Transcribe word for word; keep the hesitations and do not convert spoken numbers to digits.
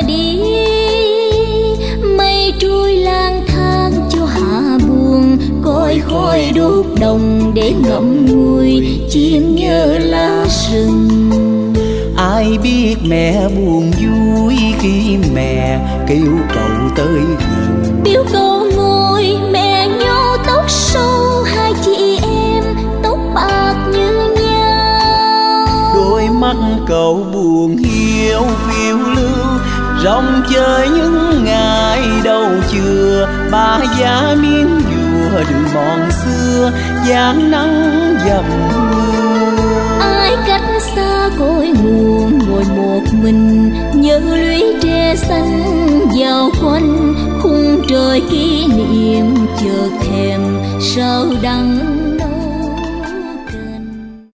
đi, mây trôi lang thang cho hạ buồn, cõi khói đốt đồng để ngậm ngùi chim nhớ lá rừng. Ai biết mẹ buồn vui khi mẹ kêu cậu tới gần, Biểu cậu ngồi mẹ nhô tóc sâu, hai chị em tóc bạc như nhau. đôi mắt cậu buồn hiu phiêu lưu, rong chơi những ngày đầu chưa. Ba giá miếng dùa đường mòn xưa, dáng nắng dầm mưa. Ai cách xa cội nguồn ngồi một mình, nhớ lũy tre xanh dạo quanh khung trời kỷ niệm, chợt thèm sao đắng